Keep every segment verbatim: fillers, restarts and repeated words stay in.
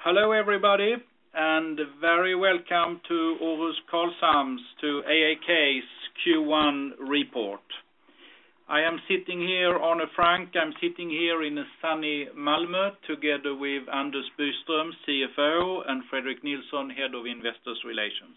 Hello everybody, and very welcome to Aarhus Karlshamns to A A K's Q one report. I am sitting here, Arne Frank, I'm sitting here in a sunny Malmö together with Anders Byström, C F O, and Fredrik Nilsson, Head of Investors Relations.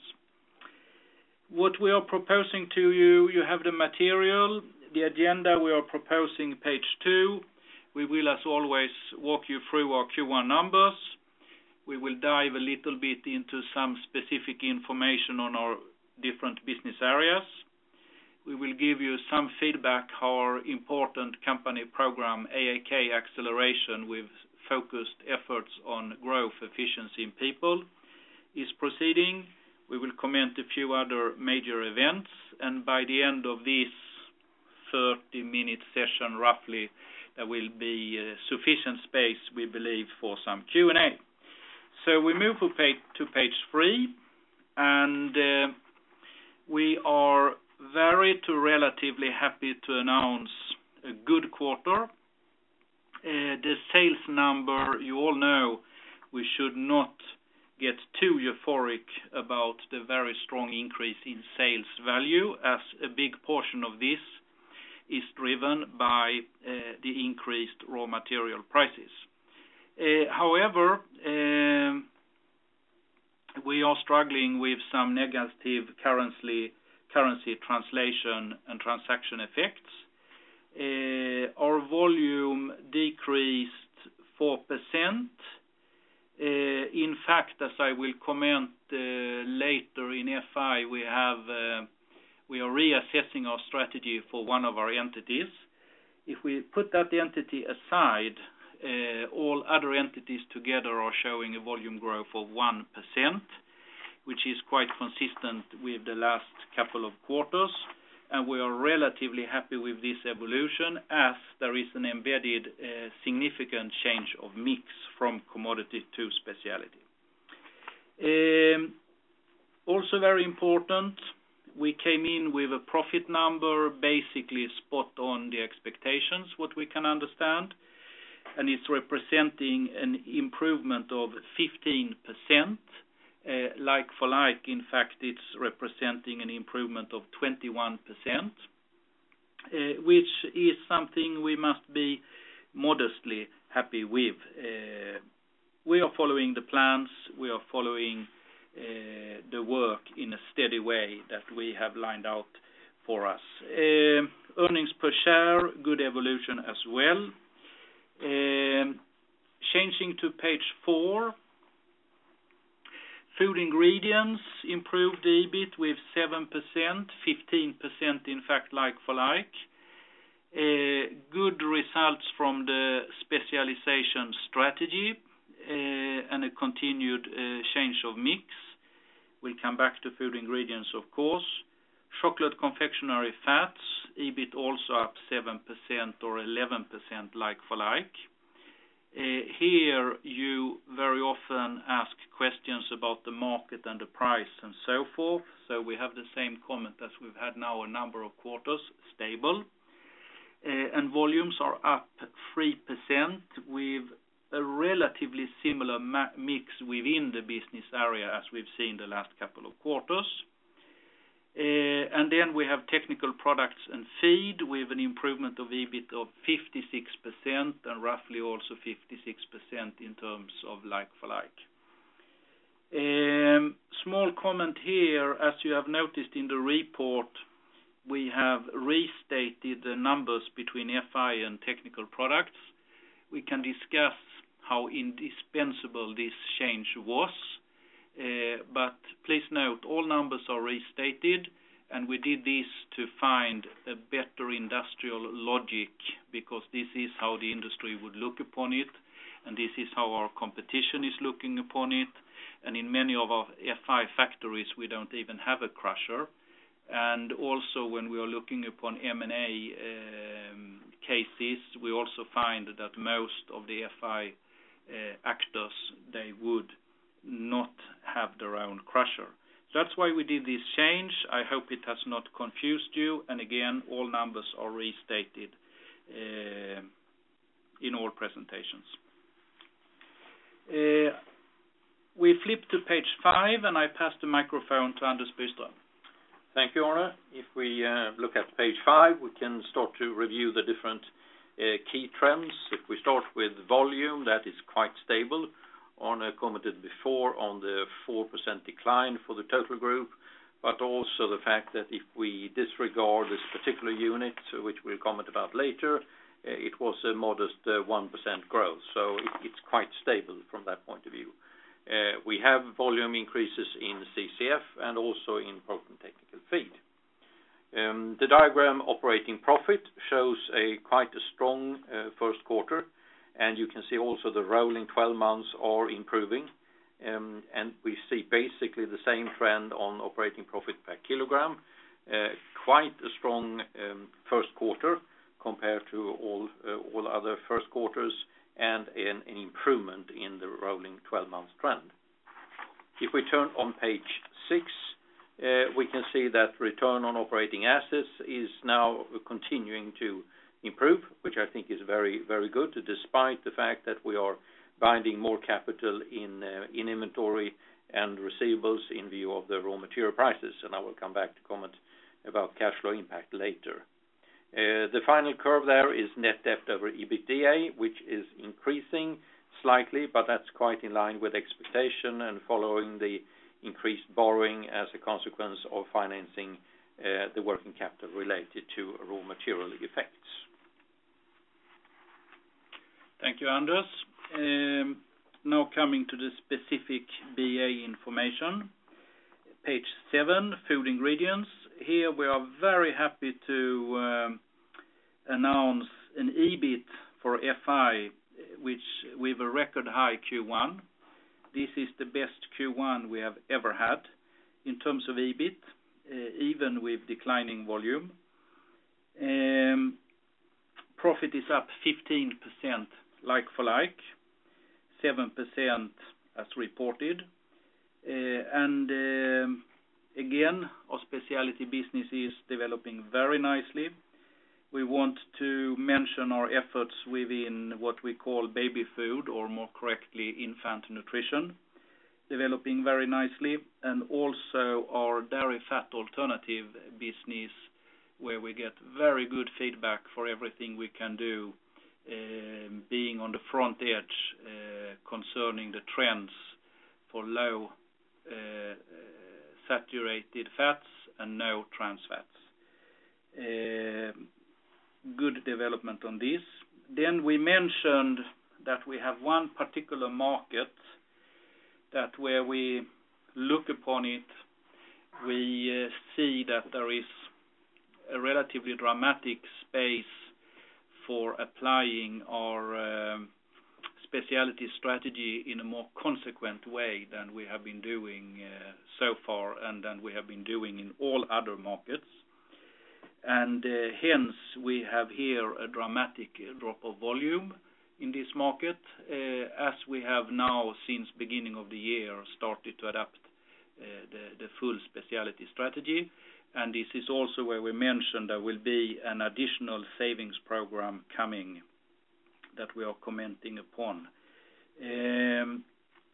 What we are proposing to you, you have the material, the agenda we are proposing, page two. We will, as always, walk you through our Q one numbers. We will dive a little bit into some specific information on our different business areas. We will give you some feedback how our important company program, A A K Acceleration, with focused efforts on growth, efficiency, and people, is proceeding. We will comment a few other major events, and by the end of this thirty minute session, roughly, there will be uh, sufficient space, we believe, for some Q and A. So we move to page, to page three, and uh, we are very to relatively happy to announce a good quarter. Uh, the sales number, you all know, we should not get too euphoric about the very strong increase in sales value, as a big portion of this is driven by uh, the increased raw material prices. Uh, however, uh, we are struggling with some negative currency, currency translation and transaction effects. Uh, our volume decreased four percent. Uh, in fact, as I will comment uh, later in F I, we have uh, we are reassessing our strategy for one of our entities. If we put that entity aside, uh, all other entities together are showing a volume growth of one percent, which is quite consistent with the last couple of quarters. And we are relatively happy with this evolution, as there is an embedded uh, significant change of mix from commodity to specialty. Um, also very important, we came in with a profit number basically spot on the expectations, what we can understand, and it's representing an improvement of fifteen percent. Uh, like for like, in fact, it's representing an improvement of twenty-one percent, uh, which is something we must be modestly happy with. Uh, we are following the plans, we are following uh, the work in a steady way that we have lined out for us. Uh, earnings per share, good evolution as well. Uh, changing to page four. Food ingredients improved the EBIT with seven percent, fifteen percent in fact like for like. Uh, good results from the specialization strategy uh, and a continued uh, change of mix. We'll come back to food ingredients, of course. Chocolate confectionery fats, EBIT also up seven percent or eleven percent like for like. Uh, here you very often ask questions about the market and the price and so forth. So we have the same comment as we've had now a number of quarters, stable. Uh, and volumes are up three percent with a relatively similar ma- mix within the business area as we've seen the last couple of quarters. Uh, and then we have technical products and feed with an improvement of EBIT of fifty-six percent and roughly also fifty-six percent in terms of like-for-like. Um, small comment here, as you have noticed in the report, we have restated the numbers between F I and technical products. We can discuss how indispensable this change was. Uh, but please note, all numbers are restated, and we did this to find a better industrial logic, because this is how the industry would look upon it, and this is how our competition is looking upon it. And in many of our F I factories, we don't even have a crusher. And also when we are looking upon M and A um, cases, we also find that most of the F I uh, actors, they would not have their own crusher. So that's why we did this change. I hope it has not confused you. And again, all numbers are restated uh, in all presentations. Uh, We flip to page five, and I pass the microphone to Anders Byström. Thank you, Arne. If we uh, look at page five, we can start to review the different uh, key trends. If we start with volume, that is quite stable. Arne commented before on the four percent decline for the total group, but also the fact that if we disregard this particular unit, which we'll comment about later, uh, it was a modest uh, one percent growth. So it, it's quite stable from that point of view. Uh, we have volume increases in C C F and also in protein technical feed. Um, the diagram operating profit shows a quite a strong uh, first quarter, and you can see also the rolling twelve months are improving, um, and we see basically the same trend on operating profit per kilogram. Uh, quite a strong um, first quarter compared to all uh, all other first quarters, and an, an improvement in the rolling twelve months trend. If we turn on page six, uh, we can see that return on operating assets is now continuing to improve, which I think is very, very good, despite the fact that we are binding more capital in, uh, in inventory and receivables in view of the raw material prices, and I will come back to comment about cash flow impact later. Uh, the final curve there is net debt over EBITDA, which is increasing slightly, but that's quite in line with expectation and following the increased borrowing as a consequence of financing uh, the working capital related to raw material effects. Thank you, Anders. Um, now coming to the specific B A information. Page seven, food ingredients. Here we are very happy to um, announce an E B I T for F I, which with a record high Q one. This is the best Q one we have ever had in terms of E B I T, uh, even with declining volume. Um, profit is up fifteen percent like for like, seven percent as reported. Uh, and um, again, our specialty business is developing very nicely. We want to mention our efforts within what we call baby food, or more correctly, infant nutrition, developing very nicely, and also our dairy fat alternative business, where we get very good feedback for everything we can do, uh, being on the front edge uh, concerning the trends for low uh, saturated fats and no trans fats. Uh, good development on this. Then we mentioned that we have one particular market that where we look upon it, we uh, see that there is a relatively dramatic space for applying our um, specialty strategy in a more consequent way than we have been doing uh, so far, and than we have been doing in all other markets. And uh, hence we have here a dramatic drop of volume in this market, uh, as we have now since beginning of the year started to adapt uh, the, the full specialty strategy. And this is also where we mentioned there will be an additional savings program coming that we are commenting upon. Um,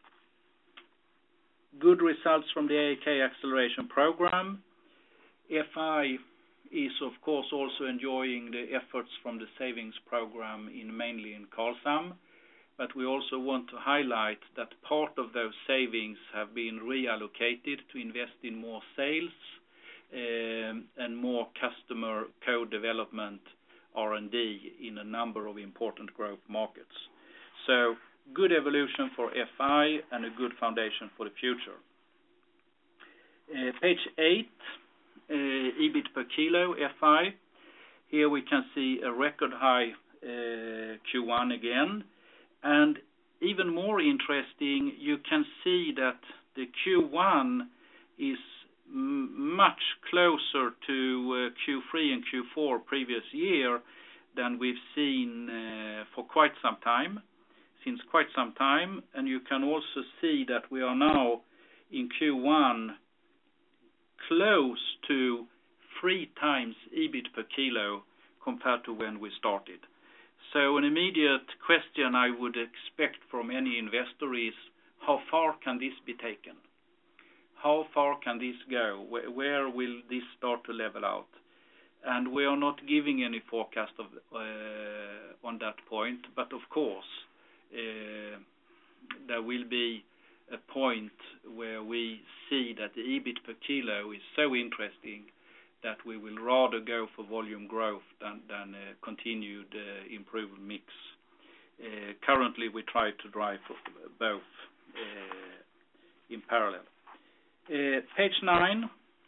good results from the A A K acceleration program. F I is of course also enjoying the efforts from the savings program in mainly in Karlshamn, but we also want to highlight that part of those savings have been reallocated to invest in more sales um, and more customer co-development R and D in a number of important growth markets. So good evolution for F I and a good foundation for the future. Uh, page eight. Uh, E B I T per kilo, F I. Here we can see a record high uh, Q one again. And even more interesting, you can see that the Q one is m- much closer to uh, Q three and Q four previous year than we've seen uh, for quite some time, since quite some time. And you can also see that we are now in Q one close to three times E B I T per kilo compared to when we started. So an immediate question I would expect from any investor is, how far can this be taken? How far can this go? Where, where will this start to level out? And we are not giving any forecast of, uh, on that point, but of course, uh, there will be a point where we see that the EBIT per kilo is so interesting that we will rather go for volume growth than, than uh, continued uh, improved mix. Uh, currently, we try to drive both uh, in parallel. Uh, page nine.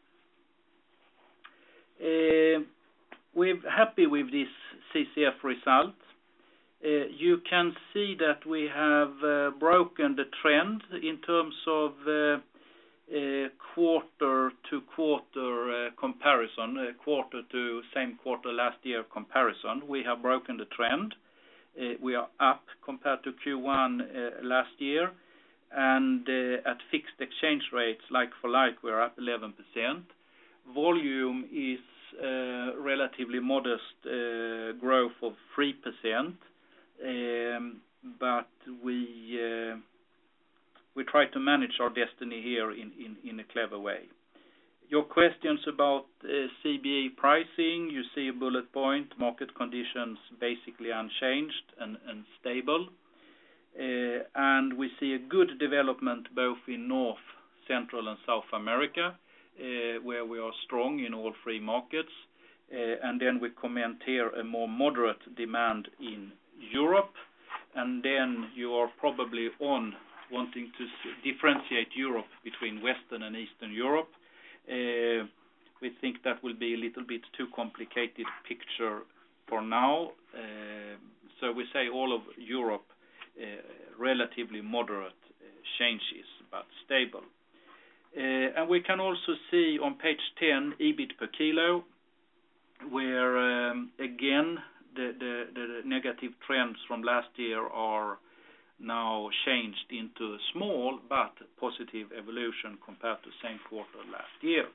Uh, we're happy with this C C F result. Uh, you can see that we have uh, broken the trend in terms of uh, uh, quarter to quarter uh, comparison, uh, quarter to same quarter last year comparison. We have broken the trend. Uh, we are up compared to Q one uh, last year, and uh, at fixed exchange rates, like for like, we're up eleven percent. Volume is uh, relatively modest uh, growth of three percent. Um, but we uh, we try to manage our destiny here in, in, in a clever way. Your questions about uh, C B E pricing, you see a bullet point, market conditions basically unchanged and, and stable. Uh, and we see a good development both in North, Central and South America, uh, where we are strong in all three markets. Uh, and then we comment here a more moderate demand in Europe, and then you are probably on wanting to differentiate Europe between Western and Eastern Europe. Uh, we think that will be a little bit too complicated picture for now. Uh, so we say all of Europe uh, relatively moderate uh, changes, but stable. Uh, and we can also see on page ten EBIT per kilo, where um, again The, the, the negative trends from last year are now changed into a small but positive evolution compared to same quarter last year.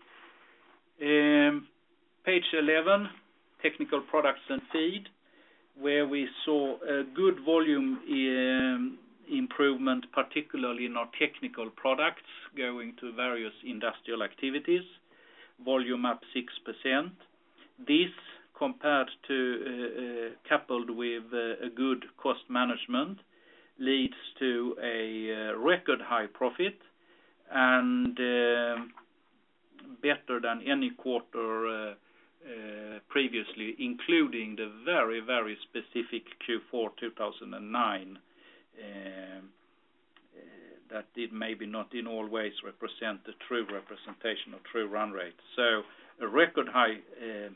Um, page eleven, Technical Products and Feed, where we saw a good volume um, improvement, particularly in our technical products going to various industrial activities. Volume up six percent. This compared to uh, uh, coupled with uh, a good cost management leads to a uh, record high profit and uh, better than any quarter uh, uh, previously, including the very, very specific Q four two thousand nine uh, uh, that did maybe not in all ways represent the true representation of true run rate. So a record high uh,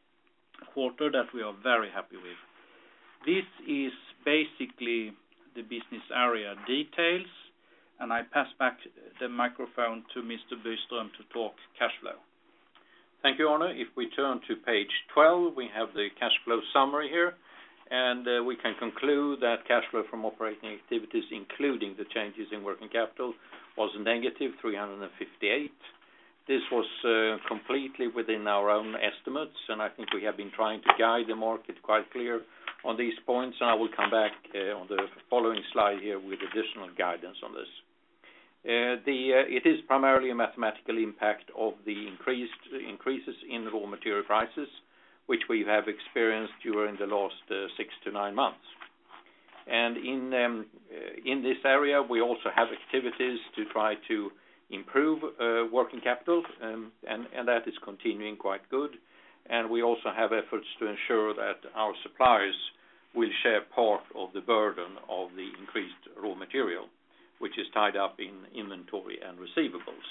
quarter that we are very happy with. This is basically the business area details, and I pass back the microphone to Mister Byström to talk cash flow. Thank you, Arne. If we turn to page twelve, we have the cash flow summary here, and uh, we can conclude that cash flow from operating activities, including the changes in working capital, was negative three hundred fifty-eight. This was uh, completely within our own estimates, and I think we have been trying to guide the market quite clear on these points, and I will come back uh, on the following slide here with additional guidance on this. Uh, the, uh, it is primarily a mathematical impact of the increased increases in raw material prices, which we have experienced during the last uh, six to nine months. And in, um, uh, in this area, we also have activities to try to improve uh, working capital, um, and, and that is continuing quite good. And we also have efforts to ensure that our suppliers will share part of the burden of the increased raw material, which is tied up in inventory and receivables.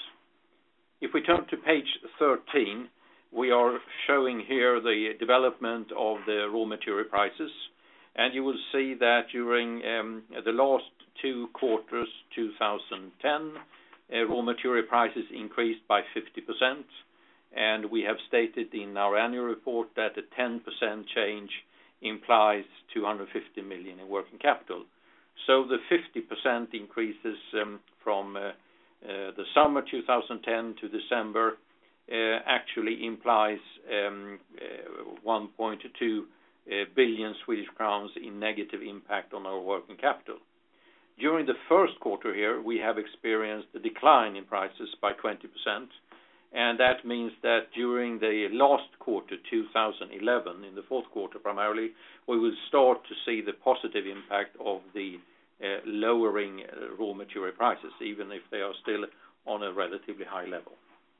If we turn to page thirteen, we are showing here the development of the raw material prices, and you will see that during um, the last two quarters, two thousand ten, Uh, raw material prices increased by fifty percent, and we have stated in our annual report that a ten percent change implies two hundred fifty million in working capital. So the fifty percent increases um, from uh, uh, the summer two thousand ten to December uh, actually implies um, uh, one point two uh, billion Swedish crowns in negative impact on our working capital. During the first quarter here, we have experienced a decline in prices by twenty percent, and that means that during the last quarter, two thousand eleven, in the fourth quarter primarily, we will start to see the positive impact of the uh, lowering uh, raw material prices, even if they are still on a relatively high level.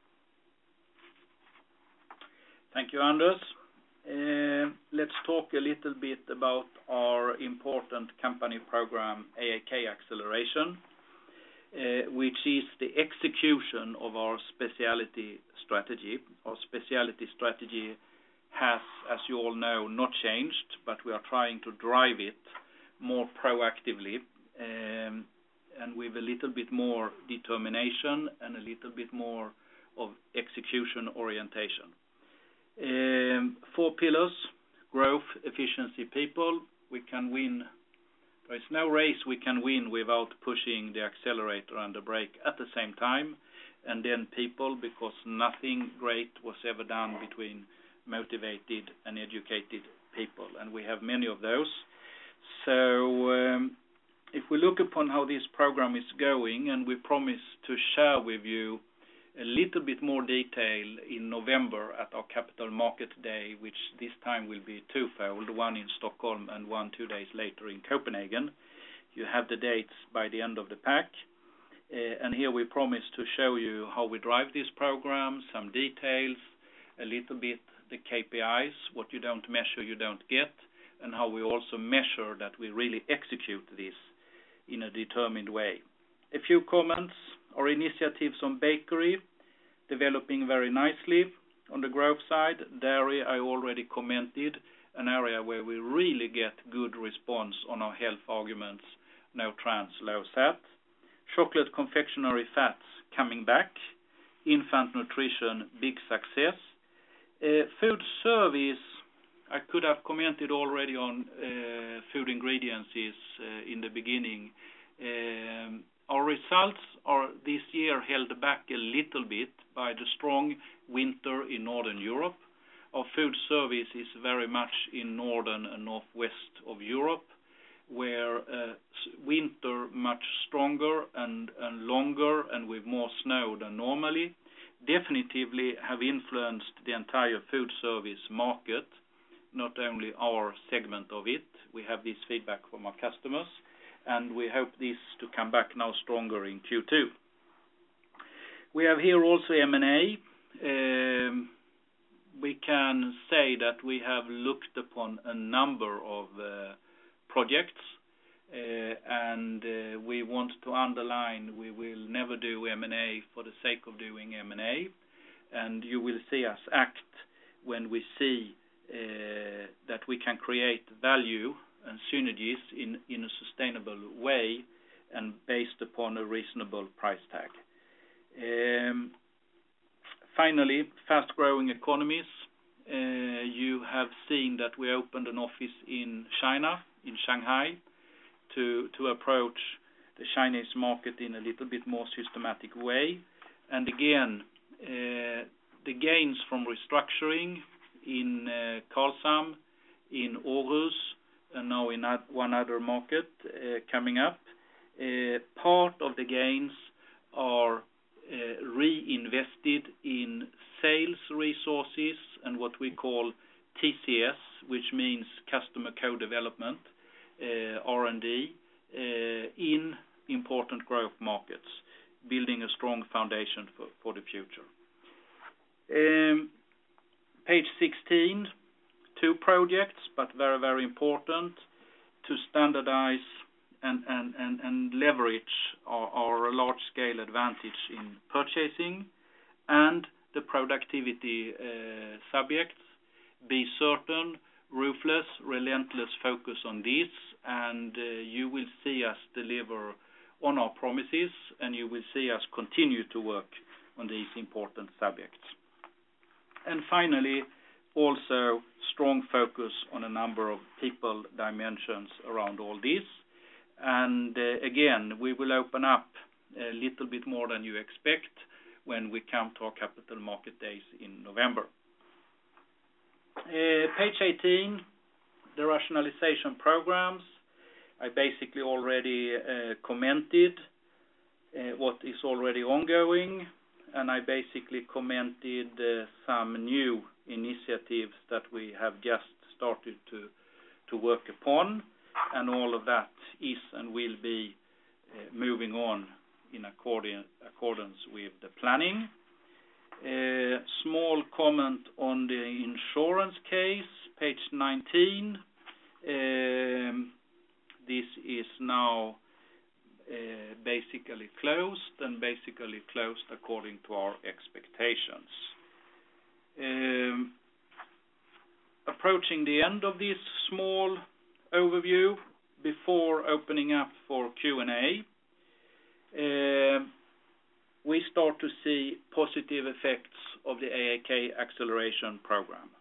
Thank you, Anders. Uh, let's talk a little bit about our important company program, A A K Acceleration, uh, which is the execution of our specialty strategy. Our specialty strategy has, as you all know, not changed, but we are trying to drive it more proactively um, and with a little bit more determination and a little bit more of execution orientation. Um, four pillars: growth, efficiency, people. We can win. There is no race we can win without pushing the accelerator and the brake at the same time. And then people, because nothing great was ever done between motivated and educated people, and we have many of those. So um, if we look upon how this program is going, and we promise to share with you a little bit more detail in November at our Capital Market Day, which this time will be twofold, one in Stockholm and one two days later in Copenhagen. You have the dates by the end of the pack. Uh, and here we promise to show you how we drive this program, some details, a little bit the K P Is, what you don't measure, you don't get, and how we also measure that we really execute this in a determined way. A few comments. Our initiatives on bakery, developing very nicely. On the growth side, dairy, I already commented, an area where we really get good response on our health arguments, no trans, low fat. Chocolate confectionery fats coming back. Infant nutrition, big success. Uh, food service, I could have commented already on uh, food ingredients uh, in the beginning. Um, Our results are this year held back a little bit by the strong winter in Northern Europe. Our food service is very much in northern and northwest of Europe, where uh, winter much stronger and, and longer and with more snow than normally definitively have influenced the entire food service market, not only our segment of it. We have this feedback from our customers, and we hope this to come back now stronger in Q two. We have here also M and A. Um, we can say that we have looked upon a number of uh, projects, uh, and uh, we want to underline we will never do M and A for the sake of doing M and A, and you will see us act when we see uh, that we can create value and synergies in, in a sustainable way and based upon a reasonable price tag. Um, finally, fast-growing economies. Uh, you have seen that we opened an office in China, in Shanghai, to, to approach the Chinese market in a little bit more systematic way. And again, uh, the gains from restructuring in uh, Karlshamn, in Aarhus, and now in one other market uh, coming up. Uh, part of the gains are uh, reinvested in sales resources and what we call T C S, which means customer co-development, uh, R and D, uh, in important growth markets, building a strong foundation for, for the future. Um, page sixteen. Two projects, but very, very important to standardize and, and, and, and leverage our, our large-scale advantage in purchasing and the productivity uh, subjects. Be certain, ruthless, relentless focus on this, and uh, you will see us deliver on our promises, and you will see us continue to work on these important subjects. And finally, also strong focus on a number of people dimensions around all this. And uh, again, we will open up a little bit more than you expect when we come to our Capital Market Days in November. Uh, page eighteen, the rationalization programs. I basically already uh, commented uh, what is already ongoing, and I basically commented uh, some new initiatives that we have just started to to work upon, and all of that is and will be uh, moving on in accordi- accordance with the planning. Uh, small comment on the insurance case, page nineteen. Um, this is now uh, basically closed, and basically closed according to our expectations. Um, approaching the end of this small overview, before opening up for Q and A, uh, we start to see positive effects of the A A K acceleration program.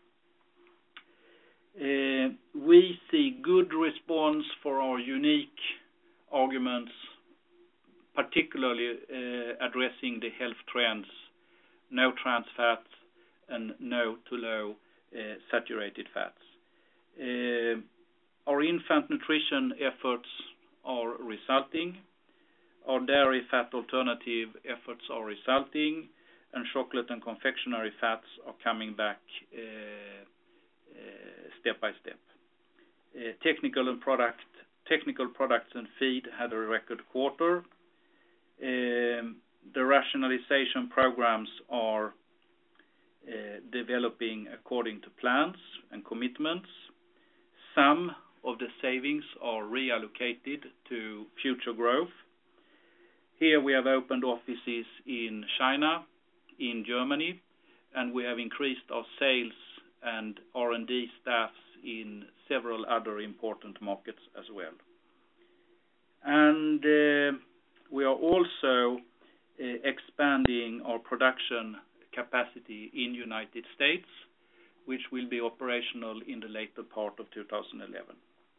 Uh, we see good response for our unique arguments, particularly uh, addressing the health trends, no trans fats and no to low uh, saturated fats. Uh, our infant nutrition efforts are resulting. Our dairy fat alternative efforts are resulting, and chocolate and confectionery fats are coming back uh, uh, step by step. Uh, technical and product, technical products and feed had a record quarter. Um, the rationalization programs are uh, developing according to plans and commitments. Some of the savings are reallocated to future growth. Here we have opened offices in China, in Germany, and we have increased our sales and R and D staffs in several other important markets as well. And uh, we are also uh, expanding our production capacity in United States, which will be operational in the later part of two thousand eleven.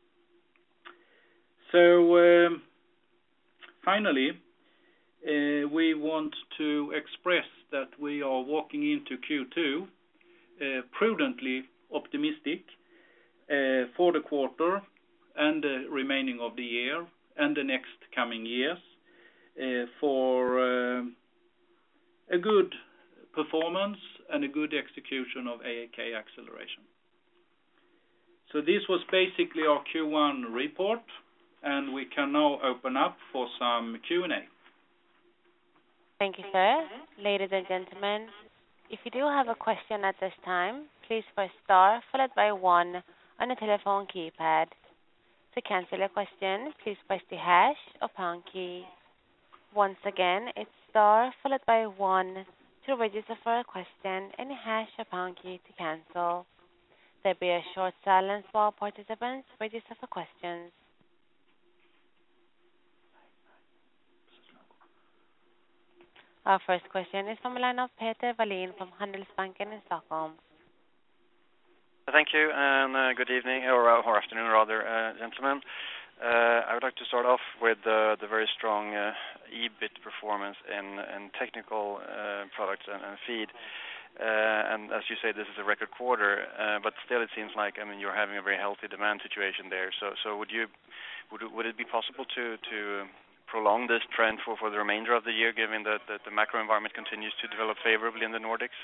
So um, finally, uh, we want to express that we are walking into Q two uh, prudently optimistic uh, for the quarter and the remaining of the year and the next coming years uh, for uh, a good performance and a good execution of A A K acceleration. So this was basically our Q one report, and we can now open up for some Q and A. Thank you, sir. Ladies and gentlemen, if you do have a question at this time, please press star followed by one on the telephone keypad. To cancel a question, please press the hash or pound key. Once again, it's star followed by one to register for a question and a hash or pound key to cancel. There'll be a short silence while participants register for questions. Our first question is from the line of Peter Wallin from Handelsbanken in Stockholm. Thank you, and uh, good evening, or, uh, or afternoon rather, uh, gentlemen. Uh, I would like to start off with uh, the very strong uh, E B I T performance in, in technical uh, products and, and feed. Uh, and as you say, this is a record quarter, uh, but still it seems like, I mean, you're having a very healthy demand situation there. So, so would you, would, would it be possible to, to prolong this trend for, for the remainder of the year, given that, that the macro environment continues to develop favorably in the Nordics?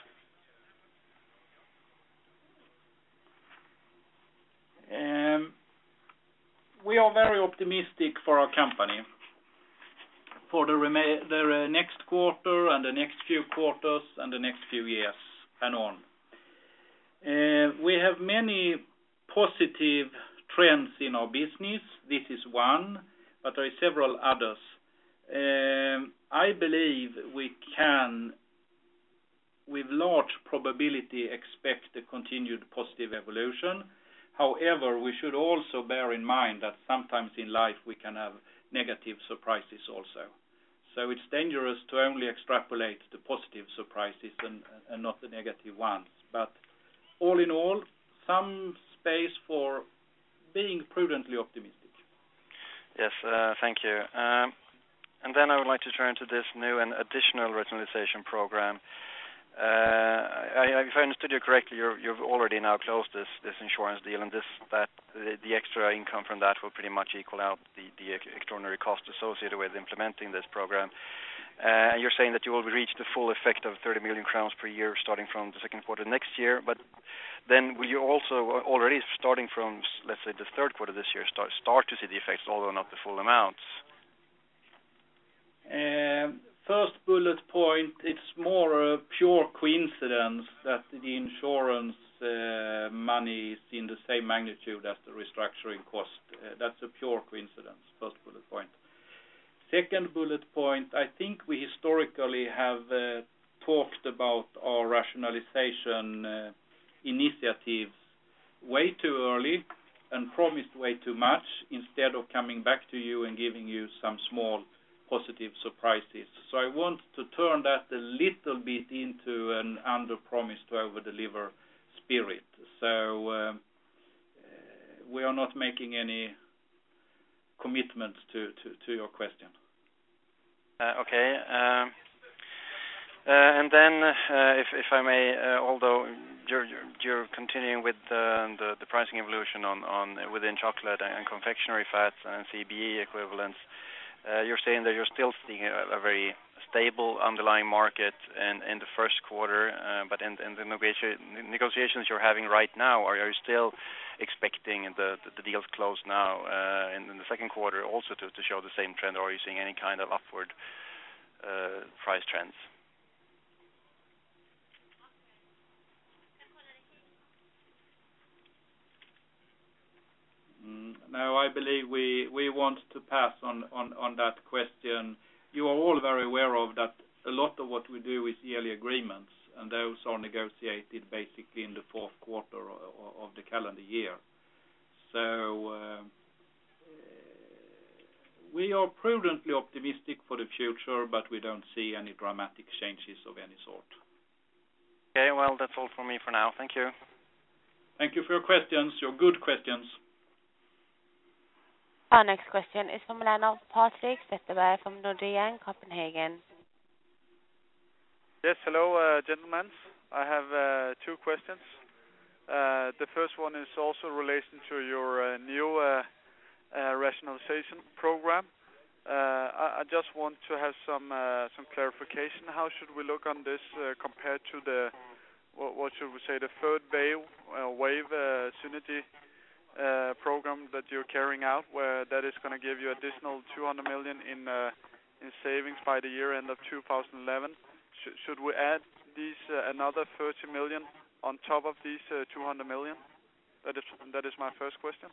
Um, we are very optimistic for our company for the, rema- the uh, next quarter and the next few quarters and the next few years and on. Uh, we have many positive trends in our business. This is one, but there are several others. Um, I believe we can, with large probability, expect a continued positive evolution. However, we should also bear in mind that sometimes in life we can have negative surprises also. So it's dangerous to only extrapolate the positive surprises and, and not the negative ones. But all in all, some space for being prudently optimistic. Yes, uh, thank you. Um, and then I would like to turn to this new and additional rationalization program. Uh, I, if I understood you correctly, you're, you've already now closed this, this insurance deal, and this that the, the extra income from that will pretty much equal out the, the extraordinary cost associated with implementing this program. Uh, and you're saying that you will reach the full effect of thirty million crowns per year starting from the second quarter next year. But then will you also already starting from, let's say, the third quarter this year start start to see the effects, although not the full amounts? Um, first bullet point, it's more a pure coincidence that the insurance uh, money is in the same magnitude as the restructuring cost. Uh, that's a pure coincidence, first bullet point. Second bullet point, I think we historically have uh, talked about our rationalization uh, initiatives way too early and promised way too much instead of coming back to you and giving you some small positive surprises. So I want to turn that a little bit into an under-promise to over-deliver spirit. So uh, uh, we are not making any commitments to, to, to your question. Uh, okay. Um, uh, and then, uh, if, if I may, uh, although you're, you're, you're continuing with the, the, the pricing evolution on, on within chocolate and confectionery fats and C B E equivalents, uh, you're saying that you're still seeing a, a very stable underlying market in, in the first quarter, uh, but in, in the negotia- negotiations you're having right now, are, are you still expecting the, the, the deals closed now uh, in, in the second quarter also to, to show the same trend, or are you seeing any kind of upward uh, price trends? Mm, no, I believe we, we want to pass on, on, on that question. You are all very aware of that a lot of what we do is yearly agreements, and those are negotiated basically in the fourth quarter of, of the calendar year. So uh, we are prudently optimistic for the future, but we don't see any dramatic changes of any sort. Okay, well, that's all from me for now. Thank you. Thank you for your questions, your good questions. Our next question is from Lennart Patrik Zetterberg from Nordea in Copenhagen. Yes, hello, uh, gentlemen. I have uh, two questions. Uh, the first one is also in relation to your uh, new uh, uh, rationalization program. Uh, I, I just want to have some uh, some clarification. How should we look on this uh, compared to the, what, what should we say, the third wave, uh, wave uh, synergy Uh, program that you're carrying out, where that is going to give you additional two hundred million in uh, in savings by the year end of two thousand eleven. Sh- should we add these uh, another thirty million on top of these uh, two hundred million? That is that is my first question.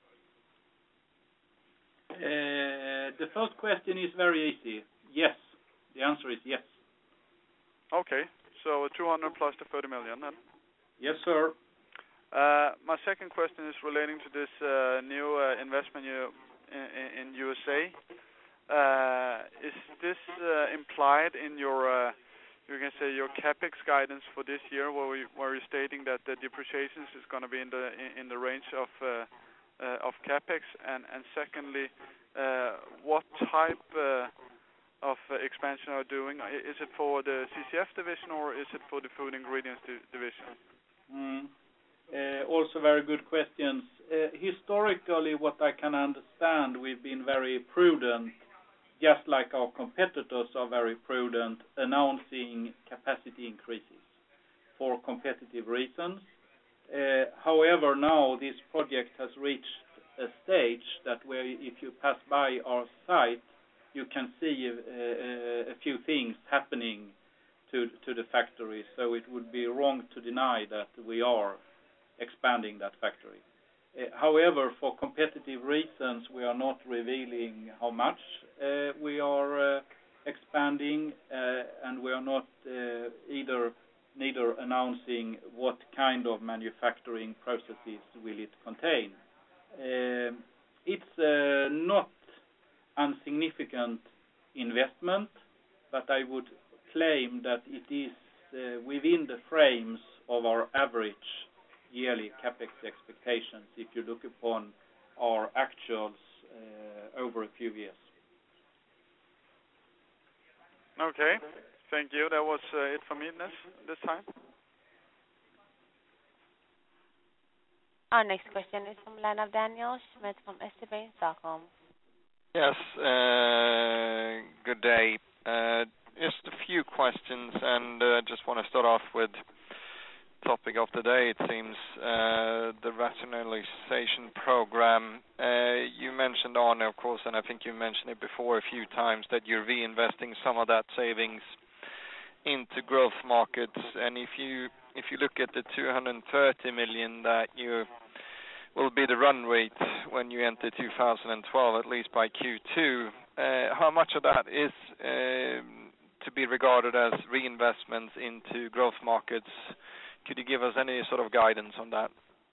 Uh, the first question is very easy. Yes. The answer is yes. Okay, so two hundred plus the thirty million then. Yes, sir. Uh, my second question is relating to this uh, new uh, investment you, in, in U S A. Uh, is this uh, implied in your, uh, you can say, your capex guidance for this year, where, we, where you're stating that the depreciations is going to be in the in, in the range of uh, uh, of capex? And and secondly, uh, what type uh, of uh, expansion are you doing? Is it for the C C F division or is it for the food ingredients di- division? Mm. Uh, also very good questions. Uh, historically, what I can understand, we've been very prudent, just like our competitors are very prudent, announcing capacity increases for competitive reasons. Uh, however, now this project has reached a stage that where if you pass by our site, you can see a, a, a few things happening to, to the factory. So it would be wrong to deny that we are expanding that factory. Uh, however, for competitive reasons, we are not revealing how much uh, we are uh, expanding, uh, and we are not uh, either neither announcing what kind of manufacturing processes will it contain. Uh, it's uh, not insignificant investment, but I would claim that it is uh, within the frames of our average yearly capex expectations if you look upon our actuals uh, over a few years. Okay. Thank you. That was uh, it for me this, this time. Our next question is from line of Daniel Schmidt from S E B in Stockholm. Yes, uh, good day. Uh, just a few questions, and I uh, just want to start off with topic of the day, it seems, uh, the rationalization program. Uh, you mentioned on, of course, and I think you mentioned it before a few times, that you're reinvesting some of that savings into growth markets. And if you if you look at the two hundred thirty million that you will be the run rate when you enter two thousand twelve, at least by Q two, uh, how much of that is uh, to be regarded as reinvestments into growth markets? Could you give us any sort of guidance on that?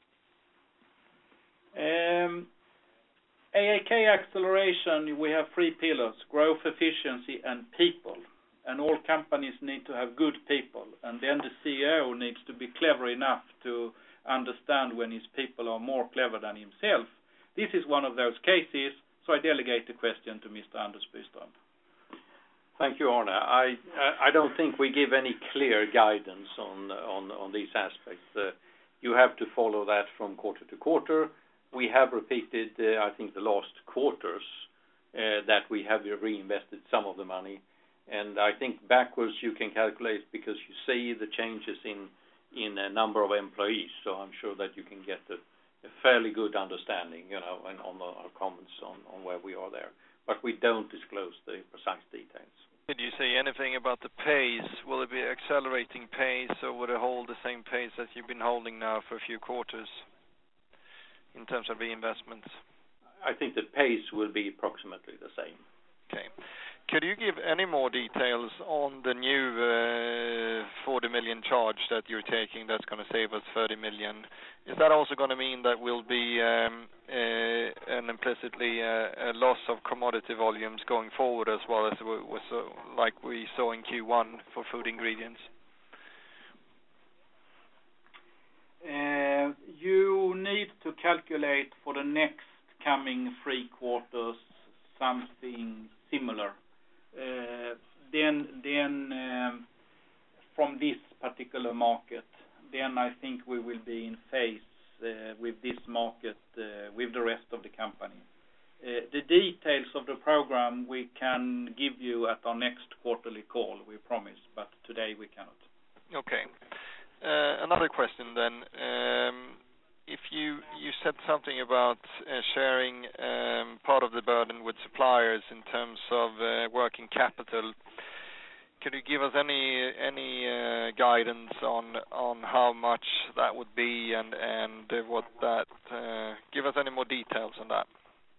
Um, A A K acceleration, we have three pillars: growth, efficiency, and people. And all companies need to have good people. And then the C E O needs to be clever enough to understand when his people are more clever than himself. This is one of those cases, so I delegate the question to Mister Anders Byström. Thank you, Arne. I I don't think we give any clear guidance on on on these aspects. Uh, you have to follow that from quarter to quarter. We have repeated, uh, I think, the last quarters uh, that we have reinvested some of the money, and I think backwards you can calculate because you see the changes in in a number of employees. So I'm sure that you can get a, a fairly good understanding, you know, and on the, our comments on on where we are there. But we don't disclose the precise details. Did you say anything about the pace? Will it be accelerating pace, or will it hold the same pace as you've been holding now for a few quarters in terms of reinvestments? I think the pace will be approximately the same. Okay. Could you give any more details on the new uh, forty million charge that you're taking that's going to save us thirty million? Is that also going to mean that will be um, uh, an implicitly uh, a loss of commodity volumes going forward as well as we, was, uh, like we saw in Q one for food ingredients? Uh, you need to calculate for the next coming three quarters something similar. Uh, then then um, from this particular market, then I think we will be in phase uh, with this market uh, with the rest of the company. Uh, the details of the program we can give you at our next quarterly call, we promise, but today we cannot. Okay. Uh, another question then. Um, If you, you said something about uh, sharing um, part of the burden with suppliers in terms of uh, working capital. Could you give us any any uh, guidance on on how much that would be and and uh, what that? Uh, give us any more details on that.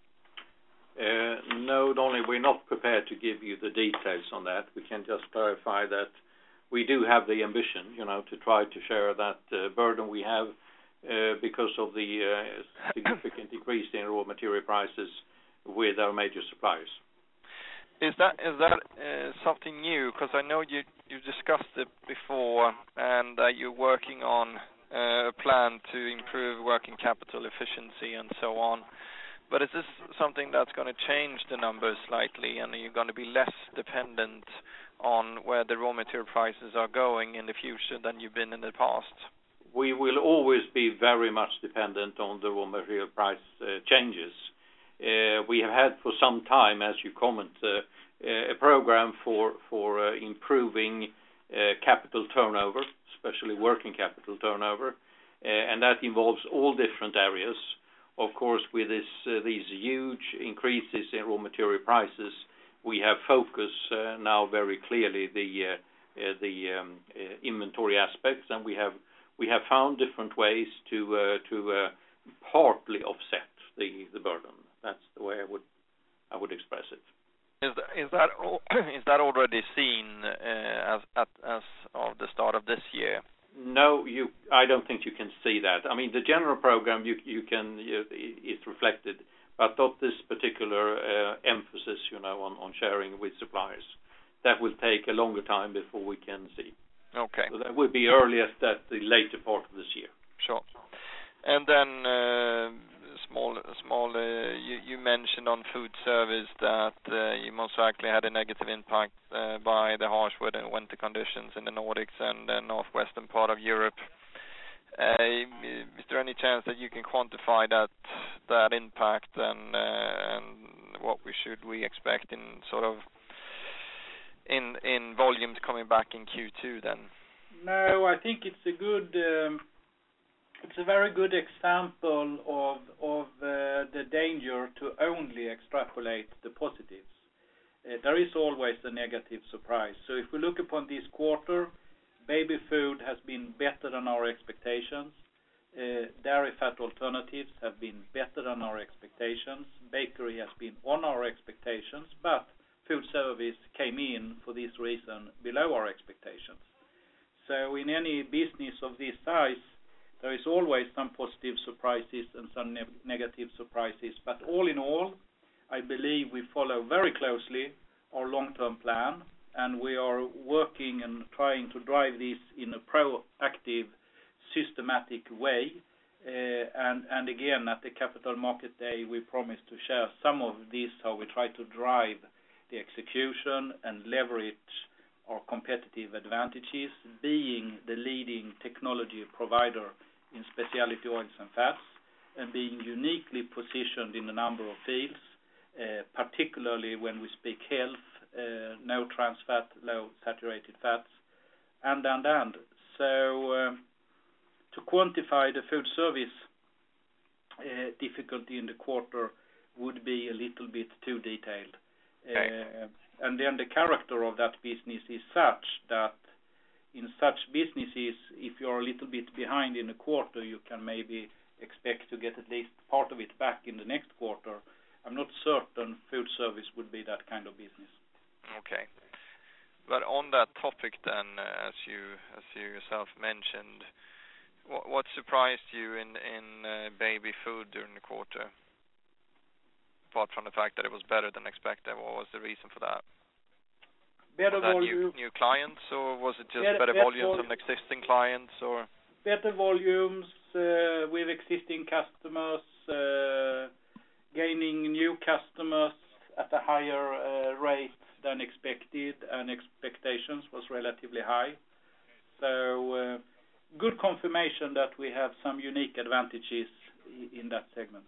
Uh, no, only we're not prepared to give you the details on that. We can just clarify that we do have the ambition, you know, to try to share that uh, burden we have. Uh, because of the uh, significant decrease in raw material prices with our major suppliers. Is that is that uh, something new? Because I know you you discussed it before, and uh, you're working on uh, a plan to improve working capital efficiency and so on. But is this something that's going to change the numbers slightly, and you're going to be less dependent on where the raw material prices are going in the future than you've been in the past? We will always be very much dependent on the raw material price uh, changes. Uh, we have had for some time, as you comment, uh, a program for for uh, improving uh, capital turnover, especially working capital turnover, uh, and that involves all different areas. Of course, with this uh, these huge increases in raw material prices, we have focused uh, now very clearly the uh, uh, the um, uh, inventory aspects, and we have. We have found different ways to uh, to uh, partly offset the, the burden. That's the way I would I would express it. Is that is that, is that already seen uh, as at, as of the start of this year? No, you. I don't think you can see that. I mean, the general program you you can you, is reflected, but not this particular uh, emphasis, you know, on, on sharing with suppliers. That will take a longer time before we can see. Okay. So that would be earliest at the later part of this year. Sure. And then uh, small, small. Uh, you, you mentioned on food service that uh, you most likely had a negative impact uh, by the harsh weather and winter conditions in the Nordics and the northwestern part of Europe. Uh, is there any chance that you can quantify that that impact and uh, and what we should we expect in sort of in in volumes coming back in Q two then? No, I think it's a good. Um, It's a very good example of of uh, the danger to only extrapolate the positives. Uh, there is always a negative surprise. So if we look upon this quarter, baby food has been better than our expectations. Uh, dairy fat alternatives have been better than our expectations. Bakery has been on our expectations, but food service came in for this reason below our expectations. So in any business of this size, there is always some positive surprises and some ne- negative surprises. But all in all, I believe we follow very closely our long-term plan, and we are working and trying to drive this in a proactive, systematic way. Uh, and, and again, at the Capital Market Day, we promise to share some of this, how we try to drive the execution and leverage our competitive advantages, being the leading technology provider in specialty oils and fats, and being uniquely positioned in a number of fields, uh, particularly when we speak health, uh, no trans fat, low saturated fats, and, and, and. So um, to quantify the food service uh, difficulty in the quarter would be a little bit too detailed. Uh, and then the character of that business is such that in such businesses, if you're a little bit behind in a quarter, you can maybe expect to get at least part of it back in the next quarter. I'm not certain food service would be that kind of business. Okay. But on that topic then, uh, as you as you yourself mentioned, what, what surprised you in, in uh, baby food during the quarter? Apart from the fact that it was better than expected, what was the reason for that? Better was that volume. New, new clients, or was it just better, better, better volumes vol- from existing clients, or better volumes uh, with existing customers, uh, gaining new customers at a higher uh, rate than expected, and expectations was relatively high. So uh, good confirmation that we have some unique advantages in that segment.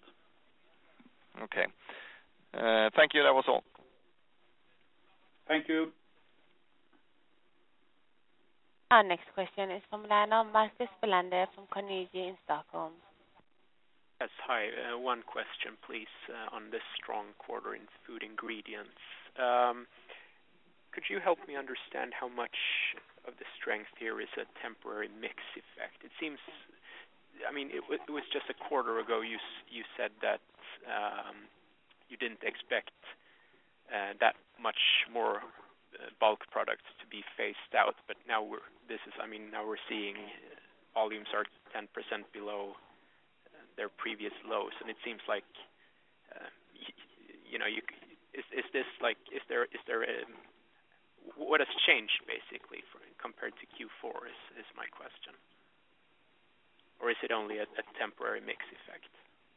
Okay. Uh, thank you. That was all. Thank you. Our next question is from Lana Marcus Belander from Carnegie in Stockholm. Yes, hi. Uh, one question, please, uh, on this strong quarter in food ingredients. Um, could you help me understand how much of the strength here is a temporary mix effect? It seems, I mean, it, w- it was just a quarter ago you you said that um, you didn't expect uh, that much more uh, bulk products to be phased out, but now we're this is, I mean, now we're seeing volumes are ten percent below their previous lows, and it seems like uh, you, you know you is is this like is there is there a, what has changed basically for, compared to Q four is is my question, or is it only a, a temporary mix effect?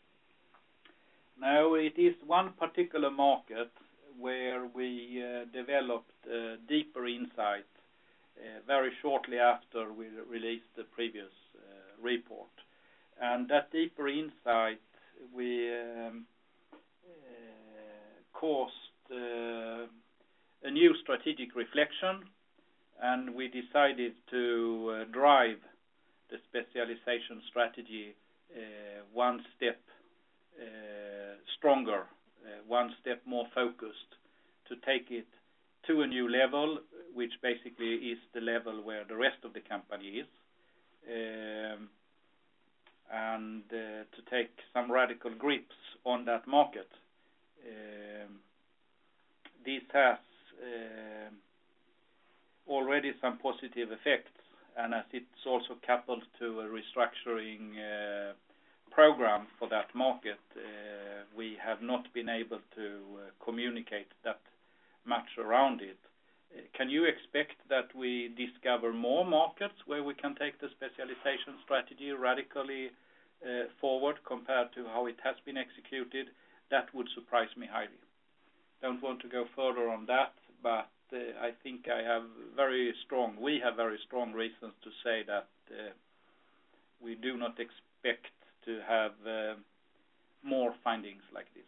No, it is one particular market where we uh, developed uh, deeper insight uh, very shortly after we released the previous uh, report. And that deeper insight we um, uh, caused uh, a new strategic reflection, and we decided to uh, drive the specialization strategy uh, one step uh, stronger, uh, one step more focused, to take it to a new level, which basically is the level where the rest of the company is. Um, and uh, to take some radical grips on that market. Um, this has uh, already some positive effects, and as it's also coupled to a restructuring uh, program for that market, uh, we have not been able to uh, communicate that much around it. Uh, can you expect that we discover more markets where we can take the specialization strategy radically uh, forward compared to how it has been executed, that would surprise me highly. Don't want to go further on that, but uh, I think I have very strong, we have very strong reasons to say that uh, we do not expect to have uh, more findings like this.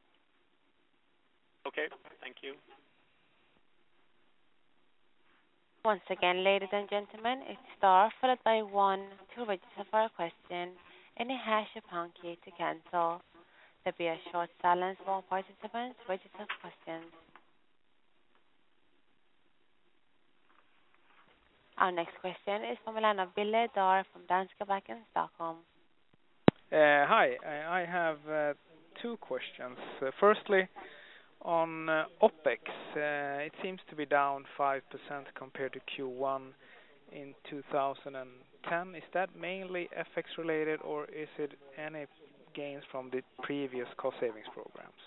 Okay, thank you. Once again, ladies and gentlemen, it's star followed by one to register for a question, and a hash or pound key to cancel. There'll be a short silence while participants register for questions. Our next question is from Elena Bille Dar from Danske Bank in Stockholm. Uh, hi, I have uh, two questions. Uh, firstly, on uh, OPEX, uh, it seems to be down five percent compared to Q one in two thousand ten. Is that mainly F X related, or is it any gains from the previous cost savings programs?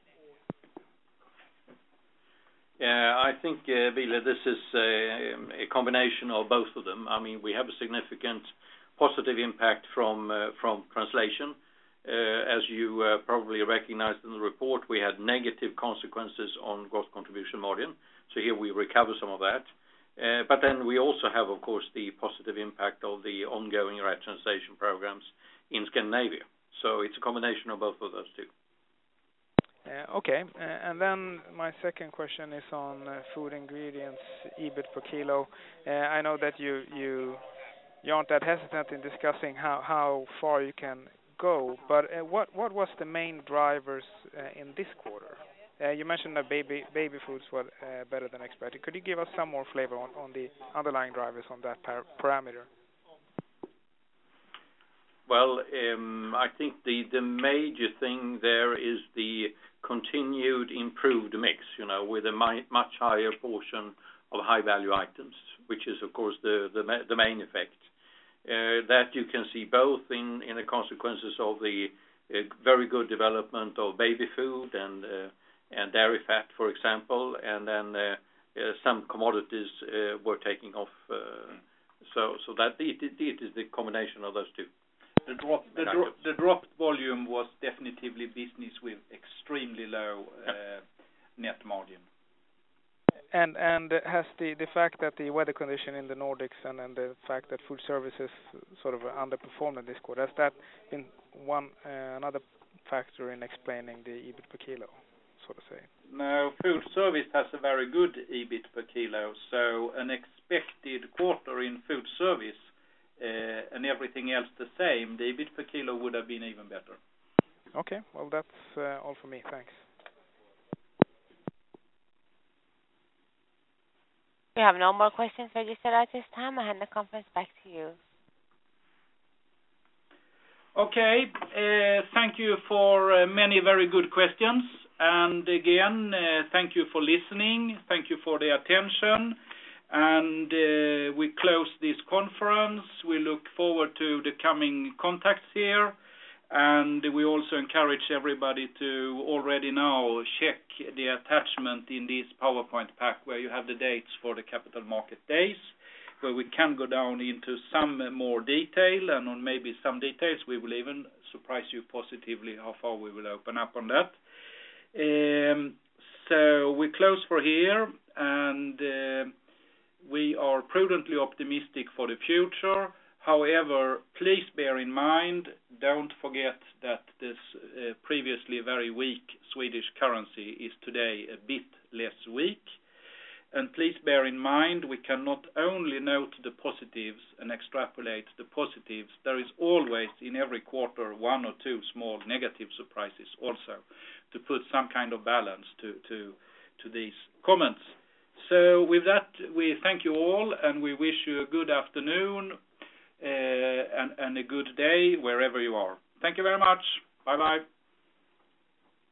Yeah, I think, uh, Bille, this is uh, a combination of both of them. I mean, we have a significant positive impact from uh, from translation. Uh, as you uh, probably recognized in the report, we had negative consequences on gross contribution margin. So here we recover some of that. Uh, but then we also have, of course, the positive impact of the ongoing rationalization programs in Scandinavia. So it's a combination of both of those two. Uh, okay, uh, and then my second question is on uh, food ingredients, EBIT per kilo. Uh, I know that you, you, you aren't that hesitant in discussing how, how far you can go, but uh, what what was the main drivers uh, in this quarter? Uh, you mentioned that baby baby foods were uh, better than expected. Could you give us some more flavor on, on the underlying drivers on that par parameter? Well, um, I think the the major thing there is the continued improved mix, you know, with a mi much higher portion of high value items, which is of course the the, ma the main effect. Uh, that you can see both in, in the consequences of the uh, very good development of baby food and uh, and dairy fat, for example, and then uh, uh, some commodities uh, were taking off. Uh, so so that it, it, it is the combination of those two. The drop, the, dro the dropped volume was definitively business with extremely low uh, yeah. net margin. And and has the, the fact that the weather condition in the Nordics and, and the fact that food services sort of underperformed in this quarter, has that been one uh, another factor in explaining the EBIT per kilo, so to say? No, food service has a very good EBIT per kilo, so an expected quarter in food service uh, and everything else the same, the EBIT per kilo would have been even better. Okay, well that's uh, all for me. Thanks. We have no more questions registered at this time. I hand the conference back to you. Okay, uh, thank you for uh, many very good questions. And again, uh, thank you for listening. Thank you for the attention. And uh, we close this conference. We look forward to the coming contacts here. And we also encourage everybody to already now check the attachment in this PowerPoint pack where you have the dates for the Capital Market Days, where we can go down into some more detail, and on maybe some details we will even surprise you positively how far we will open up on that. Um, so we close for here, and uh, we are prudently optimistic for the future. However, please bear in mind, don't forget that this uh, previously very weak Swedish currency is today a bit less weak. And please bear in mind, we can not only note the positives and extrapolate the positives, there is always in every quarter one or two small negative surprises also, to put some kind of balance to, to, to these comments. So with that, we thank you all, and we wish you a good afternoon uh, and, and a good day wherever you are. Thank you very much. Bye-bye.